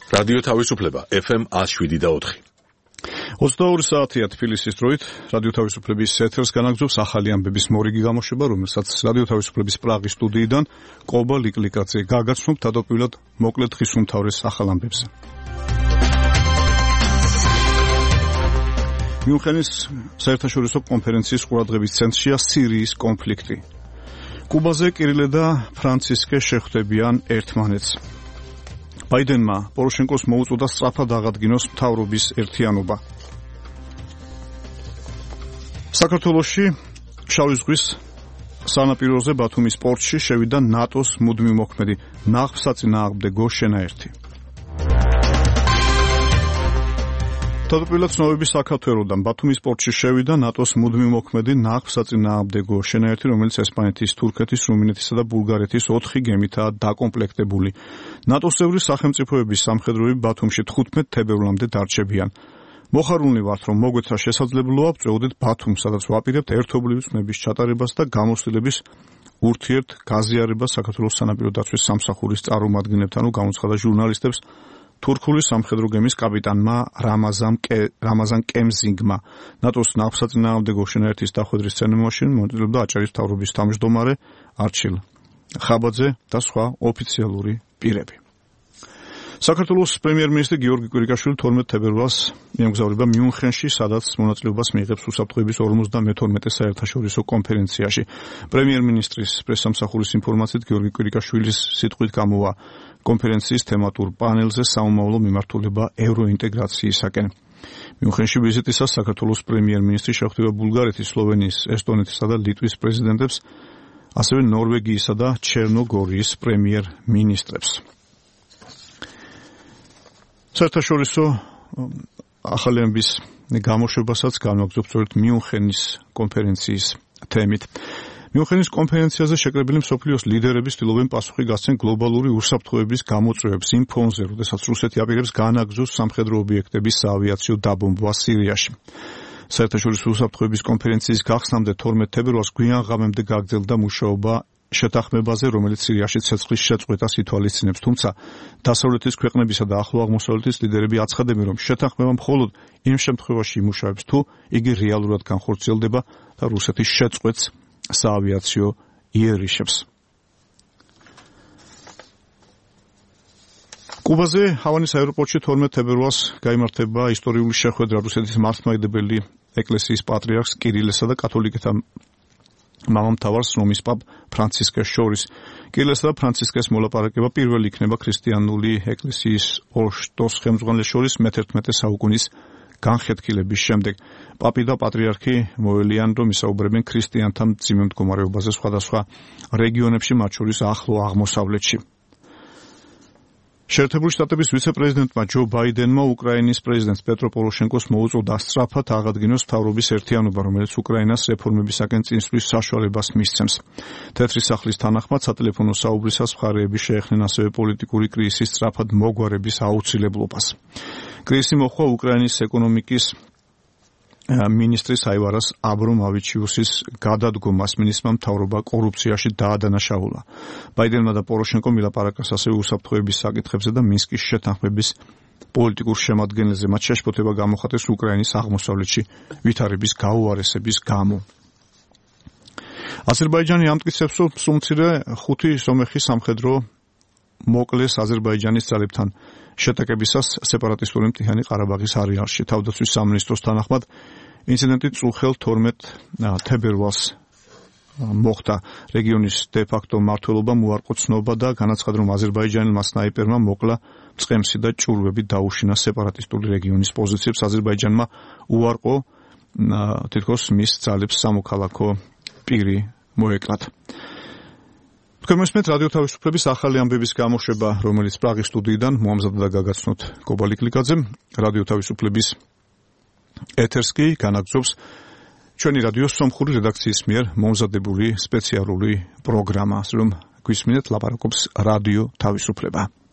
რადიო თავისუფლება FM 107.4. 22 საათია თბილისის დროით რადიო თავისუფლების ეთერს განაგრძობს ახალი ამბების მორიგი გამოშვება, რომელსაც რადიო თავისუფლების პრაღის სტუდიიდან ყობა ლიკლიკაძე გაგაცნობთ თავდაპირველად მოკლედ დღის უმთავრეს ახალ ამბებზე. მიუნხენის საერთაშორისო კონფერენციის ყურადღების ცენტრშია სირიის კონფლიქტი. კუბაზე კირილე და ფრანცისკე შეხვდებიან ერთმანეთს. ბაიდენმა პოროშენკოს მოუწოდა სწრაფად აღადგინოს მთავრობის ერთიანობა. საქართველოში შავი ზღვის სანაპიროზე ბათუმის პორტში შევიდა ნატოს მუდმივ მოქმედი ნაყოფსაწინააღმდეგო შენაერთი. თავდაპირველად ცნობების საქართველოდან ბათუმის პორტში შევიდა ნატოს მუდმივ მოქმედი ნაყოფსაწინააღმდეგო შენაერთი, რომელიც ესპანეთის, თურქეთის, რუმინეთისა და ბულგარეთის 4 გემითაა დაკომპლექტებული. ნატოს წევრი სახელმწიფოების სამხედროები ბათუმში 15 თებერვლამდე დარჩებიან. მოხარულნი ვართ, რომ მოგვეცრა შესაძლებლობა ვწვეოდეთ ბათუმს, სადაც ვაპირებთ ერთობლივი წვნების ჩატარებას და გამოცდილების ურთიერთ გაზიარებას საქართველოს სანაპირო დაცვის სამსახურის წარმომადგენლებთან, გამოცხადა ჟურნალისტებს თურქული სამხედრო გემის კაპიტანმა რამაზან კემზინგმა. ნატოს ნაყოფსაწინააღმდეგო შენაერთის დახვედრის ცერემონიაში მონაწილეობდა აჭარის მთავრობის თავმჯდომარე არჩილ ხაბაძე და სხვა ოფიციალური პირები. საქართველოს პრემიერ-მინისტრი გიორგი კვირიკაშვილი 12 თებერვალს მიემგზავრება მიუნხენში, სადაც მონაწილეობას მიიღებს უსაფრთხოების 52 საერთაშორისო კონფერენციაში. პრემიერ-მინისტრის პრესსამსახურის ინფორმაციით გიორგი კვირიკაშვილის სიტყვით გამოვა კონფერენციის თემატურ პანელზე საომავლო მიმართულება ევროინტეგრაციისაკენ. მიუნხენში ვიზიტისას საქართველოს პრემიერ-მინისტრი შეხვდება ბულგარეთის, სლოვენიის, ესტონეთისა და ლიტვის პრეზიდენტებს, ასევე ნორვეგიისა და ჩერნოგორიის პრემიერ-მინისტრებს. საერთაშორისო ახალი ამბის გამოშვებასაც განვაგრძობთ სწორედ მიუნხენის კონფერენციის თემით. მიუნხენის კონფერენციაზე შეკრებილი მსოფლიოს ლიდერები ცდილობენ პასუხი გასცენ გლობალური უსაფრთხოების გამოწვევებს იმ ფონზე, როდესაც რუსეთი აპირებს განაგრძოს სამხედრო ობიექტების საავიაციო დაბომბვა სირიაში. საერთაშორისო უსაფრთხოების კონფერენციის გახსნამდე 12 თებერვალს გვიან ღამემდე გაგრძელდა მუშაობა შეთანხმებაზე, რომელიც სირიაში ცეცხლის შეწყვეტას ითვალისწინებს, თუმცა დასავლეთის ქვეყნებისა და ახლო აღმოსავლეთის ლიდერები აცხადებენ, რომ შეთანხმება მხოლოდ იმ შემთხვევაში იმუშავებს, თუ იგი რეალურად განხორციელდება და რუსეთის შეწყვეტს საავიაციო იერიშებს. კუბაზე ჰავანის აეროპორტში 12 თებერვალს გაიმართება ისტორიული შეხვედრა რუსეთის მართლმადიდებელი ეკლესიის პატრიარქს კირილესა და კათოლიკეთა მამამთავარს რომის პაპ ფრანცისკეს შორის. კირილესა და ფრანცისკეს მოლაპარაკება პირველი იქნება ქრისტიანული ეკლესიის ორშტოს ხელმძღვანელებს შორის მე-11 საუკუნის განხეთქილების შემდეგ. პაპი და პატრიარქი მოელიან, რომ ისაუბრებენ ქრისტიანთა მძიმე მდგომარეობაზე სხვადასხვა რეგიონებში, მათ შორის ახლო აღმოსავლეთში. შეერთებული შტატების ვიცე-პრეზიდენტმა ჯო ბაიდენმა უკრაინის პრეზიდენტ პეტრო პოროშენკოს მოუწოდა სწრაფად აღადგინოს მთავრობის ერთიანობა, რომელიც უკრაინას რეფორმებისაკენ წინსვლის საშუალებას მისცემს. თეთრი სახლის თანახმად სატელეფონო საუბრისას მხარეები შეეხნენ ასევე პოლიტიკური კრიზისის სწრაფად მოგვარების აუცილებლობას. კრიზისი მოჰყვა უკრაინის ეკონომიკის მინისტრის აივარას აბრომავიჩიუსის გადადგომას, მინისტრმა მთავრობა კორუფციაში დაადანაშაულა. ბაიდენმა და პოროშენკომ ილაპარაკეს ასევე უსაფრთხოების საკითხებზე და მინსკის შეთანხმების პოლიტიკურ შემადგენელზე, მათ შეშფოთება გამოხატეს უკრაინის აღმოსავლეთში ვითარების გაუარესების გამო. აზერბაიჯანი ამტკიცებს, რომ სულმცირე 5 სომეხი სამხედრო მოკლეს აზერბაიჯანის ძალებთან შეტაკებისას სეპარატისტული მთიანი ყარაბაღის არეალში. თავდაცვის სამინისტროს თანახმად ინციდენტი წუხელ 12 თებერვალს მოხდა. რეგიონის დე-ფაქტო მმართველობამ უარყო ცნობა და განაცხადა, რომ აზერბაიჯანელმა სნაიპერმა მოკლა წყემსი და ჭურვები დაუშინა სეპარატისტული რეგიონის პოზიციებს. აზერბაიჯანმა უარყო თითქოს მის ძალებს სამოქალაქო პირი მოეკლათ. თქვენ რადიო თავისუფლების ახალი ამბების გამოშვება, რომელიც პრაღის სტუდიიდან მოამზადდა და გაგაცნოთ ყობა ლიკლიკაძემ. რადიო თავისუფლების ეთერს კი განაგრძობს ჩვენი რადიოს სომხური რედაქციის მიერ მომზადებული სპეციალური პროგრამა, რომ გვისმინეთ ლაპარაკობს რადიო თავისუფლება.